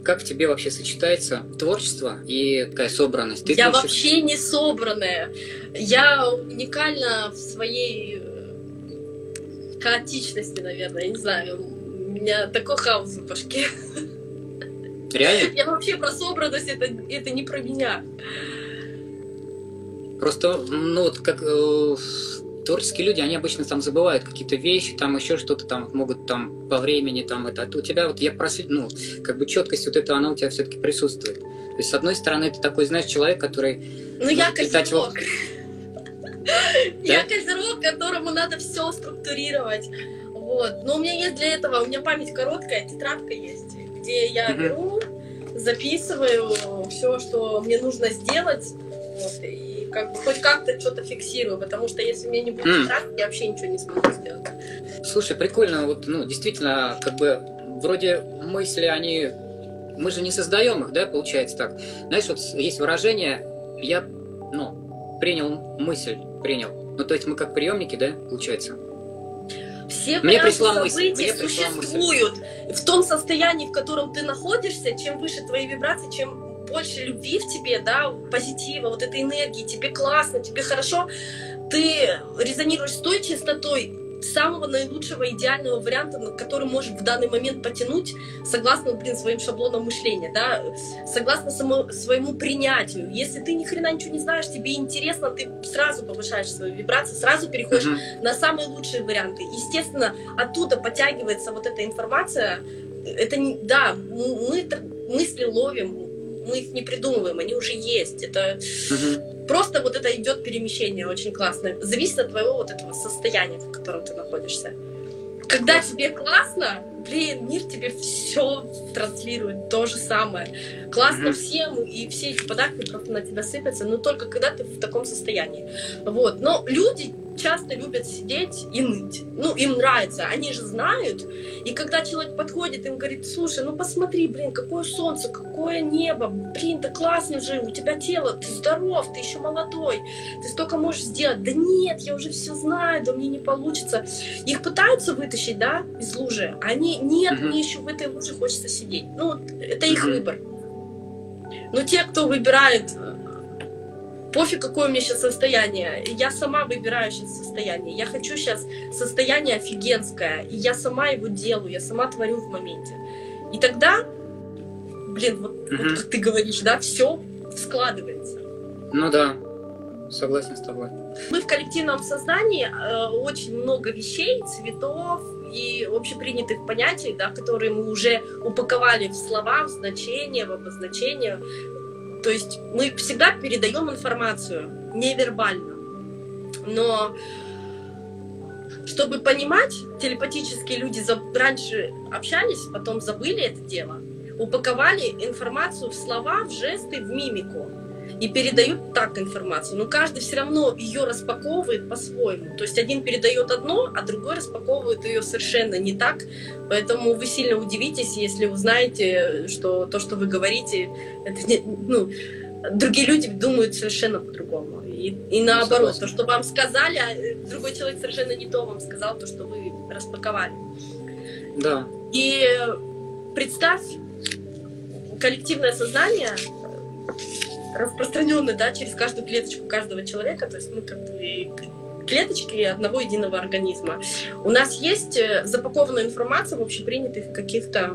как в тебе вообще сочетается творчество и такая собранность? Ты Я пишешь... вообще не собранная. Я уникальна в своей хаотичности, наверное. Я не знаю, у меня такой хаос в башке. Реально? Я вообще про собранность, это не про меня. Просто, ну вот как творческие люди, они обычно там забывают какие-то вещи, там еще что-то там могут там по времени там это. А у тебя вот я ну как бы четкость вот эта, она у тебя все-таки присутствует. То есть с одной стороны ты такой, знаешь, человек, который... Ну я козерог. Я козерог, которому надо все структурировать. Вот. Но у меня есть для этого, у меня память короткая, тетрадка есть, где я беру, записываю все, что мне нужно сделать, вот, и как бы хоть как-то что-то фиксирую, потому что если у меня не будет тетрадки, я вообще ничего не смогу сделать. Слушай, прикольно, вот, ну, действительно, как бы, вроде мысли, они, мы же не создаем их, да, получается так. Знаешь, вот есть выражение, я, ну, принял. Ну, то есть мы как приемники, да, получается? Все мне варианты пришла событий мысль. существуют. В том состоянии, в котором ты находишься, чем выше твои вибрации, чем больше любви в тебе, да, позитива, вот этой энергии, тебе классно, тебе хорошо, ты резонируешь с той частотой самого наилучшего, идеального варианта, который можешь в данный момент потянуть, согласно, своим шаблонам мышления, да, согласно своему принятию. Если ты ни хрена ничего не знаешь, тебе интересно, ты сразу повышаешь свои вибрации, сразу переходишь на самые лучшие варианты. Естественно, оттуда подтягивается вот эта информация. Это не, да, мы мысли ловим, мы их не придумываем, они уже есть. Это просто вот это идет перемещение очень классное. Зависит от твоего вот этого состояния, в котором ты находишься. Когда тебе классно, блин, мир тебе все транслирует то же самое. Классно всем, и все эти подарки просто на тебя сыпятся, но только когда ты в таком состоянии. Вот. Но люди часто любят сидеть и ныть. Ну, им нравится, они же знают. И когда человек подходит, им говорит: слушай, ну посмотри, блин, какое солнце, какое небо, блин, да классно же, у тебя тело, ты здоров, ты еще молодой, ты столько можешь сделать. Да нет, я уже все знаю, да мне не получится. Их пытаются вытащить, да, из лужи, а они, нет, мне еще в этой луже хочется сидеть. Ну, это их выбор. Но те, кто выбирает, пофиг, какое у меня сейчас состояние, я сама выбираю сейчас состояние. Я хочу сейчас состояние офигенское, и я сама его делаю, я сама творю в моменте. И тогда, блин, вот как ты говоришь, да, все складывается. Ну да, согласен с тобой. Мы в коллективном сознании очень много вещей, цветов и общепринятых понятий, да, которые мы уже упаковали в слова, в значения, в обозначения. То есть мы всегда передаем информацию невербально. Но чтобы понимать, телепатические люди раньше общались, потом забыли это дело, упаковали информацию в слова, в жесты, в мимику и передают так информацию. Но каждый все равно ее распаковывает по-своему. То есть один передает одно, а другой распаковывает ее совершенно не так. Поэтому вы сильно удивитесь, если узнаете, что то, что вы говорите, это не, ну, другие люди думают совершенно по-другому. И наоборот, то, что вам сказали, а другой человек совершенно не то вам сказал, то, что вы распаковали. Да. И представь, коллективное сознание распространенное, да, через каждую клеточку каждого человека, то есть мы как бы клеточки одного единого организма. У нас есть запакованная информация в общепринятых каких-то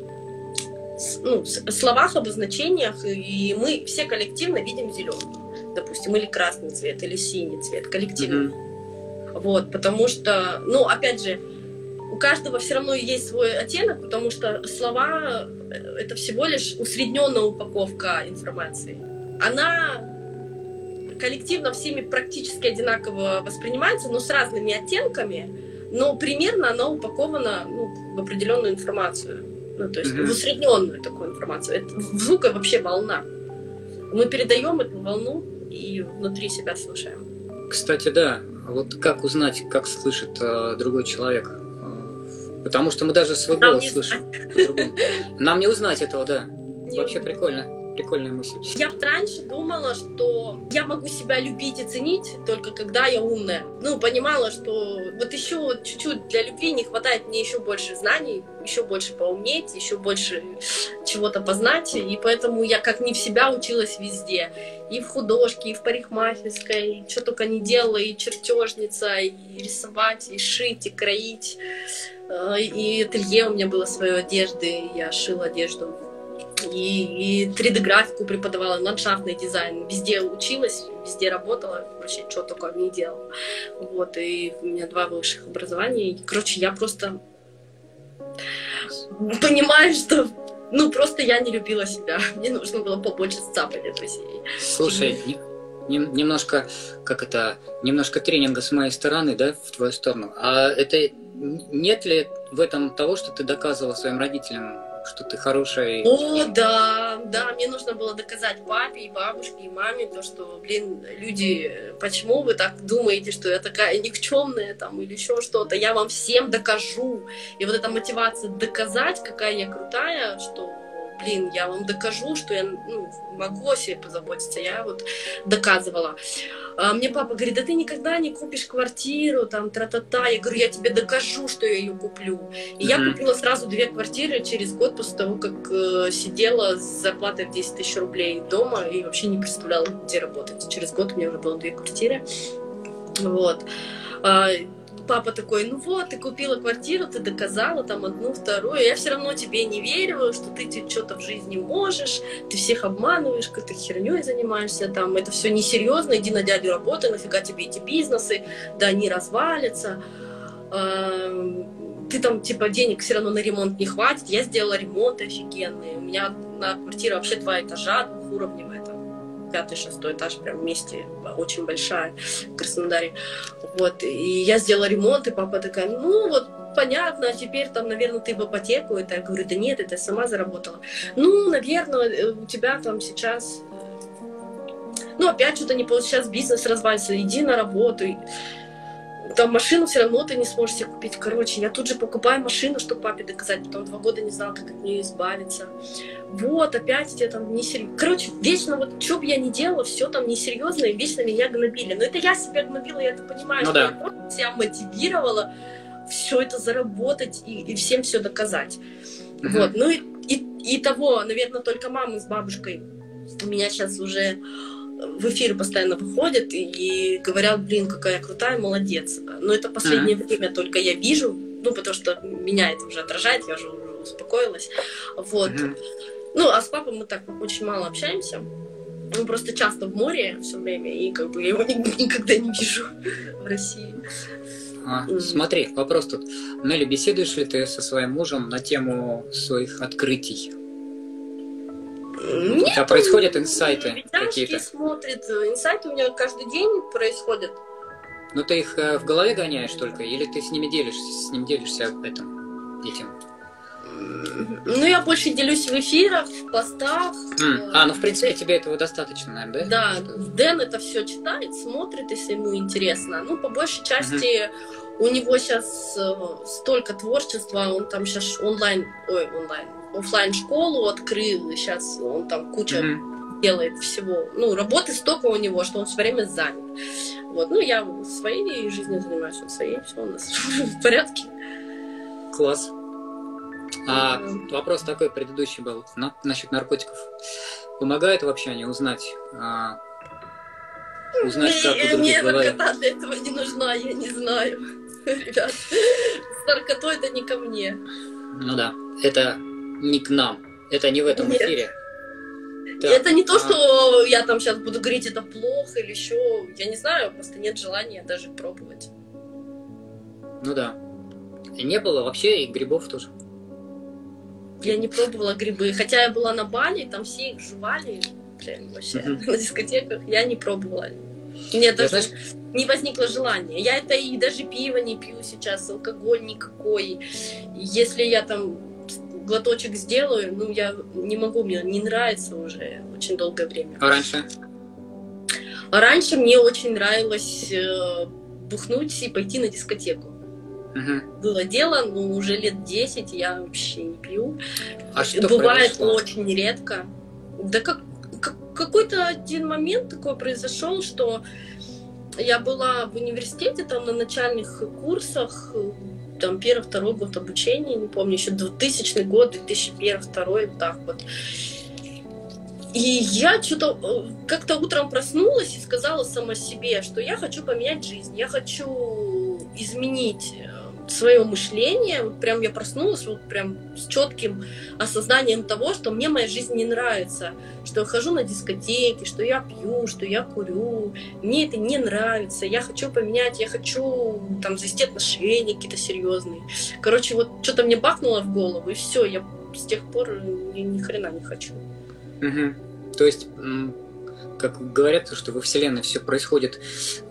словах, обозначениях, и мы все коллективно видим зеленый, допустим, или красный цвет, или синий цвет, коллективно. Вот, потому что, ну, опять же, у каждого все равно есть свой оттенок, потому что слова — это всего лишь усредненная упаковка информации. Она коллективно всеми практически одинаково воспринимается, но с разными оттенками, но примерно она упакована, ну, в определенную информацию. Ну, то есть в усредненную такую информацию. Это, звук — вообще волна. Мы передаем эту волну и внутри себя слушаем. Кстати, да. Вот как узнать, как слышит другой человек? Потому что мы даже свой голос слышим по-другому. Нам не узнать этого, да. Вообще прикольно. прикольная мысль. Я раньше думала, что я могу себя любить и ценить только когда я умная. Ну, понимала, что вот еще вот чуть-чуть для любви не хватает мне еще больше знаний, еще больше поуметь, еще больше чего-то познать. И поэтому я как не в себя училась везде. И в художке, и в парикмахерской, и что только не делала, и чертежница, и рисовать, и шить, и кроить. И ателье у меня было свое одежды, я шила одежду. И 3D-графику преподавала, ландшафтный дизайн. Везде училась, везде работала, вообще что только не делала. Вот, и у меня 2 высших образования. Короче, я просто понимаю, что просто я не любила себя. Мне нужно было побольше сцапать эту серию. Слушай, немножко, немножко тренинга с моей стороны, да, в твою сторону. А это нет ли в этом того, что ты доказывала своим родителям, что ты хорошая? О, да, мне нужно было доказать папе, и бабушке, и маме, то, что, люди, почему вы так думаете, что я такая никчемная там или еще что-то, я вам всем докажу. И вот эта мотивация доказать, какая я крутая, что, я вам докажу, что я могу о себе позаботиться, я вот доказывала. А мне папа говорит, да ты никогда не купишь квартиру, там, тра-та-та. Я говорю, я тебе докажу, что я ее куплю. И я купила сразу 2 квартиры через год после того, как сидела с зарплатой в 10 000 рублей дома и вообще не представляла, где работать. Через год у меня уже было 2 квартиры. Вот. Папа такой, ты купила квартиру, ты доказала там 1, 2, я все равно тебе не верю, что ты что-то в жизни можешь, ты всех обманываешь, какой-то херней занимаешься, там, это все несерьезно, иди на дядю работай, нафига тебе эти бизнесы, да они развалятся, ты там, денег все равно на ремонт не хватит, я сделала ремонт офигенный, у меня на квартира вообще 2 этажа, 2-уровневая, 5-6 этаж, прям вместе, очень большая, в Краснодаре. Вот, и я сделала ремонт, и папа такая, понятно, а теперь там, наверное, ты в ипотеку. Это я говорю, да нет, это я сама заработала. Наверное, у тебя там сейчас, опять что-то не получится, сейчас бизнес развалится, иди на работу. Там машину все равно ты не сможешь себе купить. Короче, я тут же покупаю машину, чтобы папе доказать. Потом 2 года не знала, как от нее избавиться. Вот, опять тебе там несерьезно. Короче, вечно что бы я ни делала, все там несерьезно, и вечно меня гнобили. Но это я себя гнобила, я это понимаю, что я просто себя мотивировала все это заработать и всем все доказать. Вот, и того, наверное, только мама с бабушкой у меня сейчас уже в эфир постоянно выходят и говорят, какая я крутая, молодец. Но это последнее время только я вижу, потому что меня это уже отражает, я уже успокоилась. Вот. А с папой мы так очень мало общаемся. Он просто часто в море все время, и я его никогда не вижу в России. Смотри, вопрос тут. Нелли, беседуешь ли ты со своим мужем на тему своих открытий? Нет, а происходят инсайты какие-то? Смотрит. Инсайты у меня каждый день происходят. Но ты их в голове гоняешь только, или ты с ним делишься этим? Я больше делюсь в эфирах, в постах. В принципе, тебе этого достаточно, наверное, да? Да, Дэн это все читает, смотрит, если ему интересно. По большей части у него сейчас столько творчества, он там сейчас офлайн школу открыл, и сейчас он там куча делает всего. Работы столько у него, что он все время занят. Вот, я своей жизнью занимаюсь, он своей, все у нас в порядке. Класс. Вопрос такой предыдущий был насчет наркотиков. Помогает вообще они узнать, как у других мне бывает? наркота для этого не нужна, я не знаю. Ребят, с наркотой это не ко мне. Да, это не к нам, это не в этом эфире. Так, это не то, что я там сейчас буду говорить, это плохо или еще, я не знаю, просто нет желания даже пробовать. Да. И не было вообще и грибов тоже. Я не пробовала грибы, хотя я была на Бали, там все их жевали, вообще, на дискотеках, я не пробовала. Мне даже не возникло желания. Я это и даже пиво не пью сейчас, алкоголь никакой. Если я там глоточек сделаю, я не могу, мне не нравится уже очень долгое время. А раньше? Раньше мне очень нравилось бухнуть и пойти на дискотеку. Было дело, но уже лет 10 я вообще не пью. А что бывает произошло? Очень редко. Да какой-то один момент такой произошел, что я была в университете, там на начальных курсах, там первый-второй год обучения, не помню, еще 2000 год, 2001-2002, вот так вот. И я что-то как-то утром проснулась и сказала сама себе, что я хочу поменять жизнь, я хочу изменить свое мышление. Вот прям я проснулась вот прям с четким осознанием того, что мне моя жизнь не нравится, что я хожу на дискотеки, что я пью, что я курю. Мне это не нравится. Я хочу поменять, я хочу там завести отношения какие-то серьезные. Короче, вот что-то мне бахнуло в голову, и все, я с тех пор ни хрена не хочу. Угу. То есть, как говорят, что во Вселенной все происходит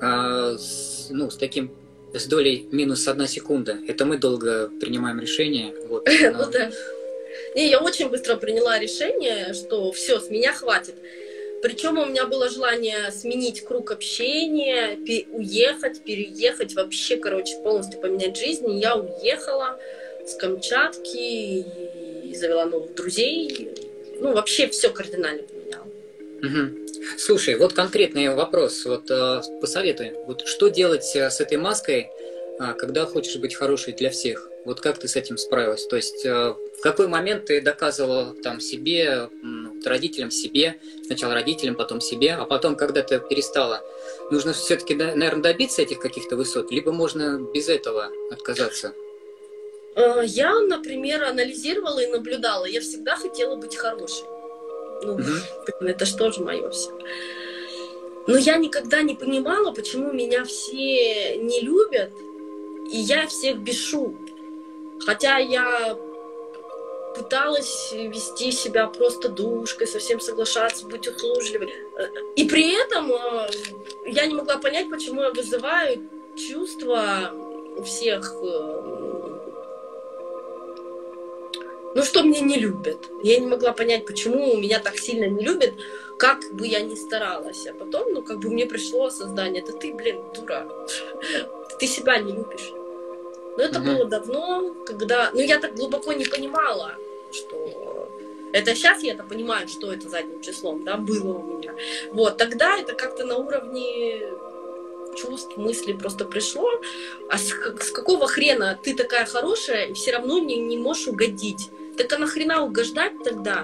с долей минус 1 секунда. Это мы долго принимаем решение. Вот, ну да. Не, я очень быстро приняла решение, что все, с меня хватит. Причем у меня было желание сменить круг общения, уехать, переехать, вообще, короче, полностью поменять жизнь. И я уехала с Камчатки и завела новых друзей. Ну, вообще все кардинально поменяла. Угу. Слушай, вот конкретный вопрос, вот посоветуй, вот что делать с этой маской, когда хочешь быть хорошей для всех? Вот как ты с этим справилась? То есть в какой момент ты доказывала там себе, родителям, себе, сначала родителям, потом себе, а потом, когда ты перестала, нужно все-таки, наверное, добиться этих каких-то высот, либо можно без этого отказаться? Я, например, анализировала и наблюдала. Я всегда хотела быть хорошей. Ну, это же тоже мое все. Но я никогда не понимала, почему меня все не любят, и я всех бешу. Хотя я пыталась вести себя просто душкой, совсем соглашаться, быть услужливой. И при этом я не могла понять, почему я вызываю чувства у всех... Ну, что меня не любят. Я не могла понять, почему меня так сильно не любят, как бы я ни старалась. А потом, мне пришло осознание, да ты, дура, ты себя не любишь. Но это было давно, когда... Ну, я так глубоко не понимала, что... Это сейчас я это понимаю, что это задним числом, да, было у меня. Вот, тогда это как-то на уровне чувств, мыслей просто пришло. А с какого хрена ты такая хорошая и все равно не можешь угодить? Так а нахрена угождать тогда?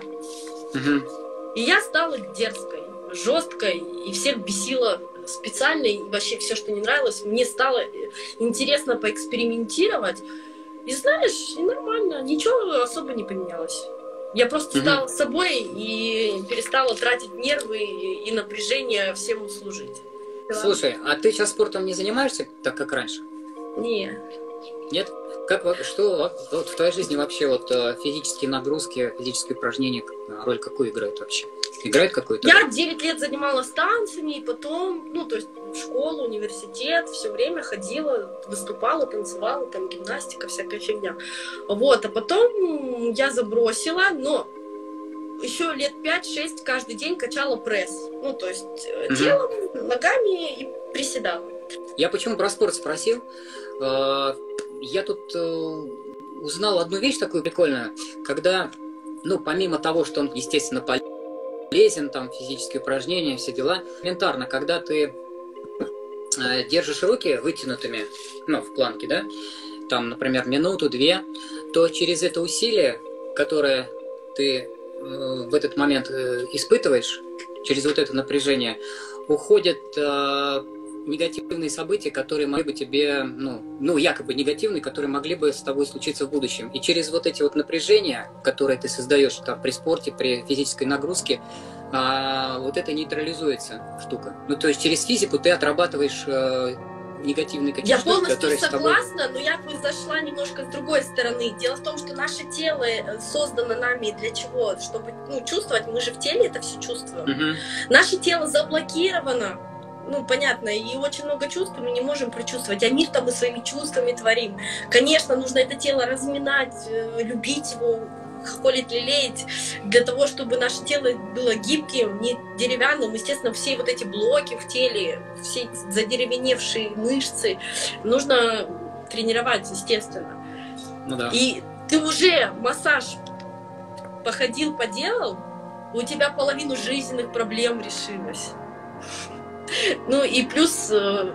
И я стала дерзкой, жесткой, и всех бесила специально, и вообще все, что не нравилось. Мне стало интересно поэкспериментировать. И знаешь, и нормально, ничего особо не поменялось. Я просто стала собой и перестала тратить нервы и напряжение всем служить. Слушай, а ты сейчас спортом не занимаешься так, как раньше? Не. Нет? Что вот в твоей жизни вообще вот физические нагрузки, физические упражнения, роль какую играют вообще? Играют какую-то? Я 9 лет занималась танцами, и потом, то есть в школу, университет, все время ходила, выступала, танцевала, там гимнастика, всякая фигня. Вот, а потом я забросила, но еще лет 5-6 каждый день качала пресс. То есть телом, ногами и приседала. Я почему про спорт спросил? Я тут узнал одну вещь такую прикольную, когда, помимо того, что он, естественно, полезен, там, физические упражнения, все дела, элементарно, когда ты держишь руки вытянутыми, в планке, да, там, например, минуту-две, то через это усилие, которое ты в этот момент испытываешь, через вот это напряжение, уходят негативные события, которые могли бы тебе, якобы негативные, которые могли бы с тобой случиться в будущем. И через вот эти вот напряжения, которые ты создаешь там, при спорте, при физической нагрузке, вот это нейтрализуется штука. То есть через физику ты отрабатываешь негативные какие-то штуки, которые Я полностью согласна, но я бы зашла немножко с другой стороны. Дело в том, что наше тело создано нами для чего? Чтобы чувствовать, мы же в теле это все чувствуем. Наше тело заблокировано, понятно, и очень много чувств мы не можем прочувствовать, а мир-то мы своими чувствами творим. Конечно, нужно это тело разминать, любить его, холить, лелеять, для того, чтобы наше тело было гибким, не деревянным. Естественно, все вот эти блоки в теле, все задеревеневшие мышцы нужно тренировать, естественно. Да. И ты уже массаж походил, поделал, у тебя половину жизненных проблем решилось. Ну и плюс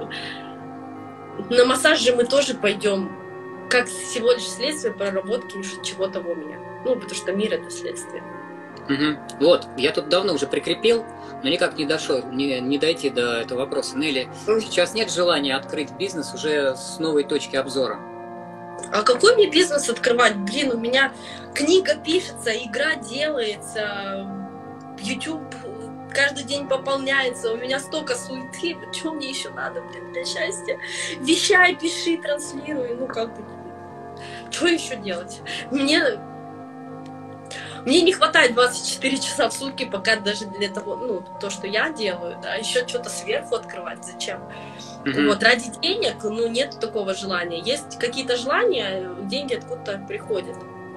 на массаж же мы тоже пойдем, как всего лишь следствие проработки чего-то в уме. Ну, потому что мир — это следствие. Угу. Вот, я тут давно уже прикрепил, но никак не дошел, не дойти до этого вопроса. Нелли, сейчас нет желания открыть бизнес уже с новой точки обзора? А какой мне бизнес открывать? Блин, у меня книга пишется, игра делается, YouTube каждый день пополняется, у меня столько суеты, что мне еще надо, блин, для счастья? Вещай, пиши, транслируй, ну как бы, что еще делать? Мне не хватает 24 часа в сутки, пока даже для того, ну, то, что я делаю, да, еще что-то сверху открывать, зачем? Вот, ради денег, ну, нет такого желания. Есть какие-то желания, деньги откуда-то приходят.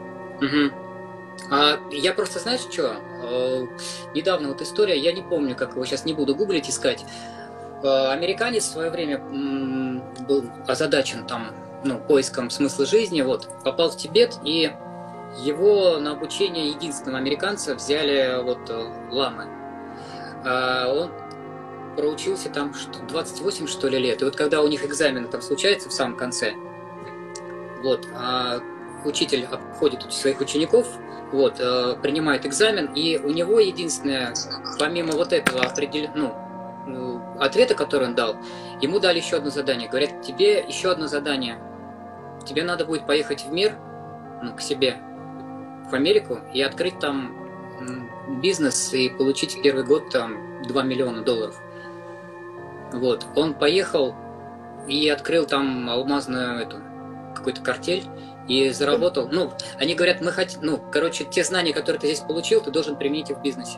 Я просто, знаешь, что? Недавно вот история, я не помню, как его, сейчас не буду гуглить, искать. Американец в свое время был озадачен там, ну, поиском смысла жизни, вот, попал в Тибет, и его на обучение единственного американца взяли вот ламы. Он проучился там 28, что ли, лет. И вот когда у них экзамен там случается в самом конце, вот, учитель обходит своих учеников, вот, принимает экзамен, и у него единственное, помимо вот этого ответа, который он дал, ему дали еще одно задание. Говорят, тебе еще одно задание. Тебе надо будет поехать в мир, ну, к себе, в Америку, и открыть там бизнес и получить в первый год там $2 миллиона. Вот. Он поехал и открыл там алмазную какую-то картель и заработал. Ну, они говорят, мы хотим, ну, короче, те знания, которые ты здесь получил, ты должен применить их в бизнесе.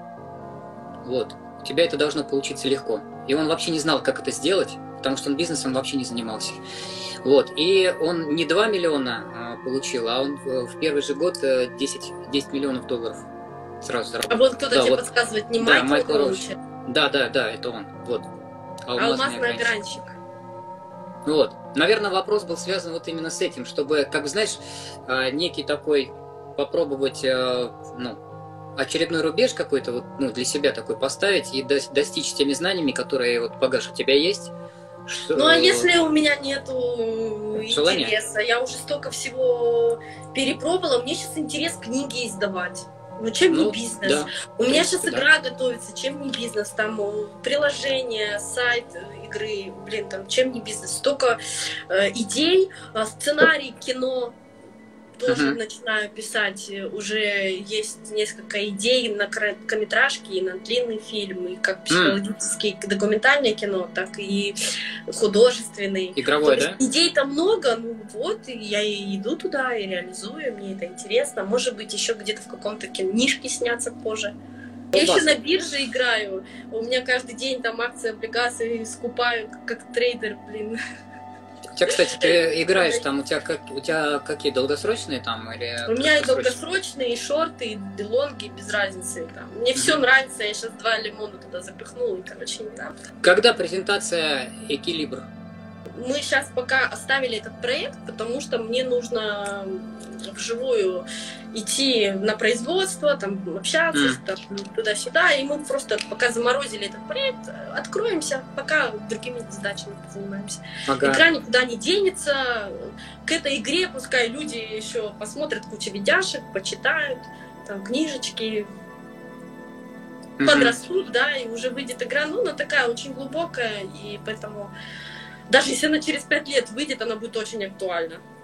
Вот. У тебя это должно получиться легко. И он вообще не знал, как это сделать, потому что он бизнесом вообще не занимался. Вот. И он не 2 миллиона получил, а он в первый же год $10 миллионов сразу заработал. А вот кто-то тебе подсказывает, не Майкл Роуч? Да, это он. Вот. Алмазный огранчик. Вот. Наверное, вопрос был связан вот именно с этим, чтобы, как бы, знаешь, некий такой попробовать, ну, очередной рубеж какой-то вот, ну, для себя такой поставить и достичь теми знаниями, которые вот, Пагаш, у тебя есть. Что... Ну, а если у меня нету интереса, я уже столько всего перепробовала, мне сейчас интерес книги издавать. Ну, чем не бизнес? Да. У меня сейчас игра готовится, чем не бизнес? Там приложение, сайт игры, блин, там чем не бизнес? Столько идей, сценарий, кино. Тоже начинаю писать, уже есть несколько идей на короткометражки и на длинный фильм, и как психологическое документальное кино, так и художественный. Игровой, да? Идей-то много, ну вот, и я и иду туда, и реализую, мне это интересно. Может быть, еще где-то в каком-то книжке сняться позже. Я еще на бирже играю, у меня каждый день там акции, облигации скупаю, как трейдер, блин. У тебя, кстати, ты играешь там, у тебя какие, долгосрочные там или... У меня и долгосрочные, и шорты, и лонги, без разницы. Там. Мне все нравится, я сейчас 2 лимона туда запихнула, и, короче, не надо. Когда презентация Экилибр? Мы сейчас пока оставили этот проект, потому что мне нужно вживую идти на производство, там, общаться, там, туда-сюда, и мы просто пока заморозили этот проект, откроемся, пока другими задачами занимаемся. Ага. Игра никуда не денется, к этой игре пускай люди еще посмотрят кучу видяшек, почитают, там, книжечки, подрастут, да, и уже выйдет игра, ну, она такая очень глубокая, и поэтому даже если она через 5 лет выйдет, она будет очень актуальна.